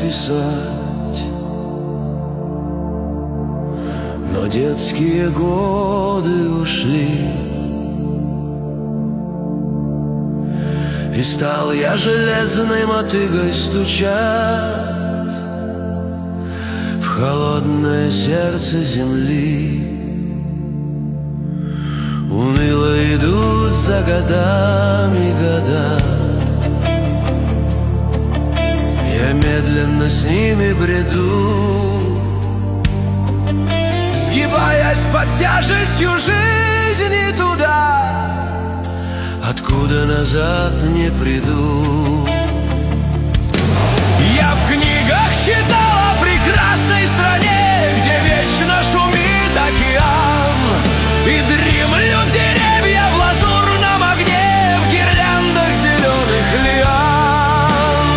писать, но детские годы ушли, и стал я железной мотыгой стучать в холодное сердце земли. Уныло идут за годами года, я медленно с ними бреду, сгибаясь под тяжестью жизни туда, откуда назад не приду. Я в книгах читал о прекрасной стране, где вечно шумит океан, и дремлют деревья в лазурном огне, в гирляндах зеленых лиан.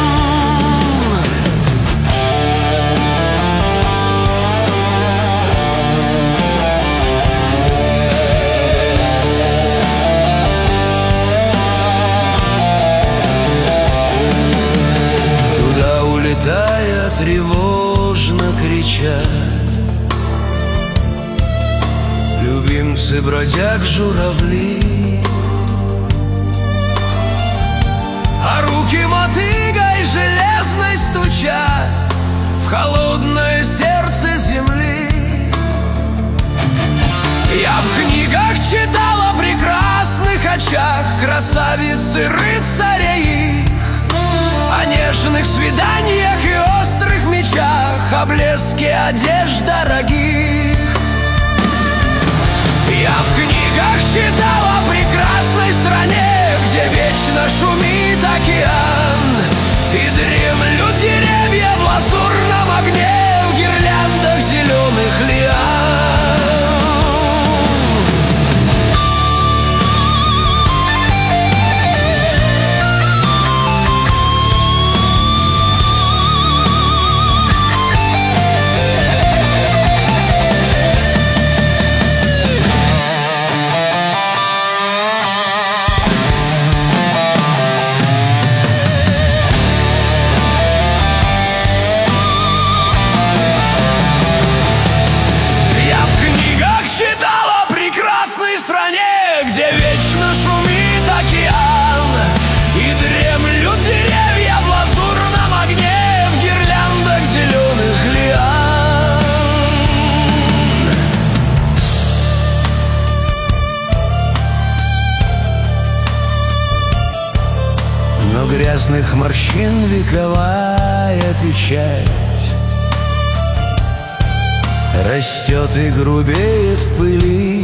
Туда улетая тревожно кричат любимцы бродяг журавли, а руки мотыгой железной стучат в холодное сердце земли. Я в книгах читал о прекрасных очах красавиц и рыцарей их, о нежных свиданиях и острых мечах, о блеске одежд дорогих. Я в книгах читал о прекрасной стране, где вечно шумит океан, и дремлют деревья в лазурном огне, в гирляндах зеленых лиан. Грязных морщин вековая печать растет и грубеет в пыли.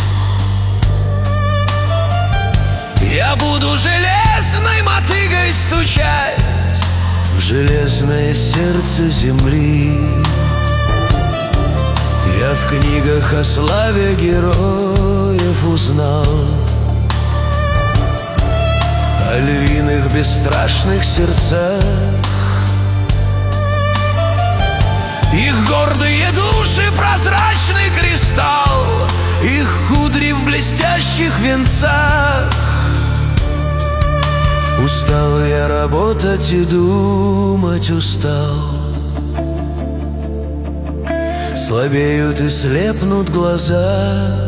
Я буду железной мотыгой стучать в железное сердце земли. Я в книгах о славе героев узнал о львиных бесстрашных сердцах. Их гордые души прозрачный кристалл, их кудри в блестящих венцах. Устал я работать и думать устал, слабеют и слепнут глаза.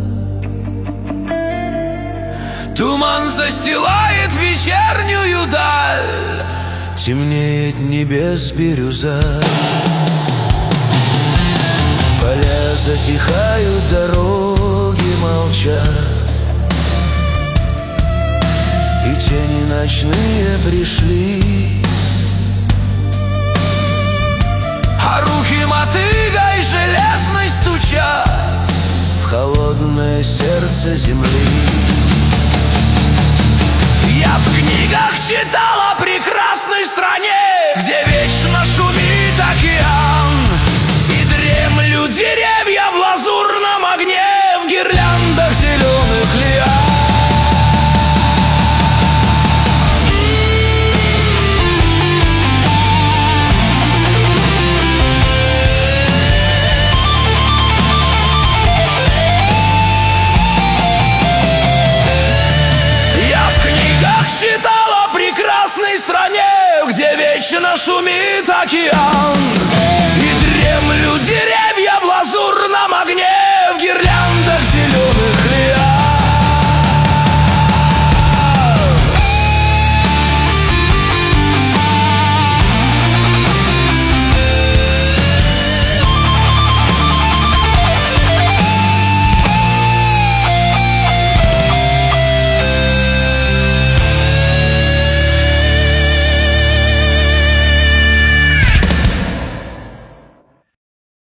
Туман застилает вечернюю даль, темнеет небес бирюза. Поля затихают, дороги молчат, и тени ночные пришли, а руки мотыгой железной стучат в холодное сердце земли. Я в книгах читал о прекрасной стране, где вечно шумит океан, и дремлют деревья в лазурном огне, в гирляндах зеленых лиан. Читал о прекрасной стране, где вечно вечно шумит океан, и дремлют деревья